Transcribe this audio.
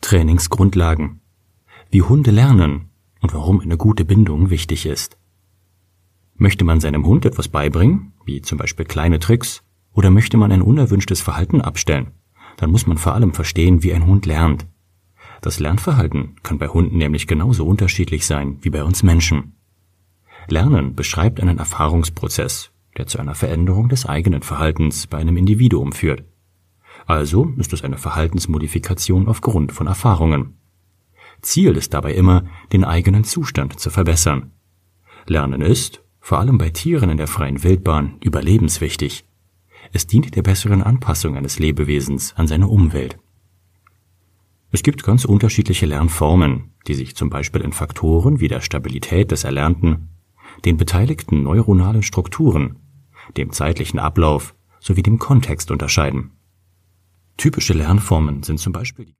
Trainingsgrundlagen. Wie Hunde lernen und warum eine gute Bindung wichtig ist. Möchte man seinem Hund etwas beibringen, wie zum Beispiel kleine Tricks, oder möchte man ein unerwünschtes Verhalten abstellen, dann muss man vor allem verstehen, wie ein Hund lernt. Das Lernverhalten kann bei Hunden nämlich genauso unterschiedlich sein wie bei uns Menschen. Lernen beschreibt einen Erfahrungsprozess, der zu einer Veränderung des eigenen Verhaltens bei einem Individuum führt. Also ist es eine Verhaltensmodifikation aufgrund von Erfahrungen. Ziel ist dabei immer, den eigenen Zustand zu verbessern. Lernen ist, vor allem bei Tieren in der freien Wildbahn, überlebenswichtig. Es dient der besseren Anpassung eines Lebewesens an seine Umwelt. Es gibt ganz unterschiedliche Lernformen, die sich zum Beispiel in Faktoren wie der Stabilität des Erlernten, den beteiligten neuronalen Strukturen, dem zeitlichen Ablauf sowie dem Kontext unterscheiden. Typische Lernformen sind zum Beispiel